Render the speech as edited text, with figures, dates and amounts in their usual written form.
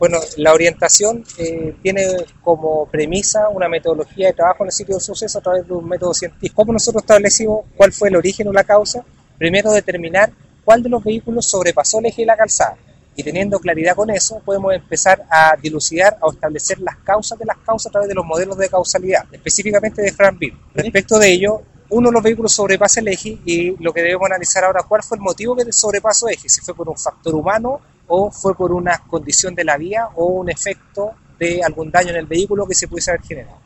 Bueno, la orientación tiene como premisa una metodología de trabajo en el sitio del suceso a través de un método científico. ¿Cómo nosotros establecimos cuál fue el origen o la causa? Primero determinar cuál de los vehículos sobrepasó el eje de la calzada. Y teniendo claridad con eso, podemos empezar a dilucidar o establecer las causas de las causas a través de los modelos de causalidad, específicamente de Frank Bill. Respecto de ello, uno de los vehículos sobrepasa el eje y lo que debemos analizar ahora cuál fue el motivo que sobrepasó el eje, si fue por un factor humano o fue por una condición de la vía o un efecto de algún daño en el vehículo que se pudiese haber generado.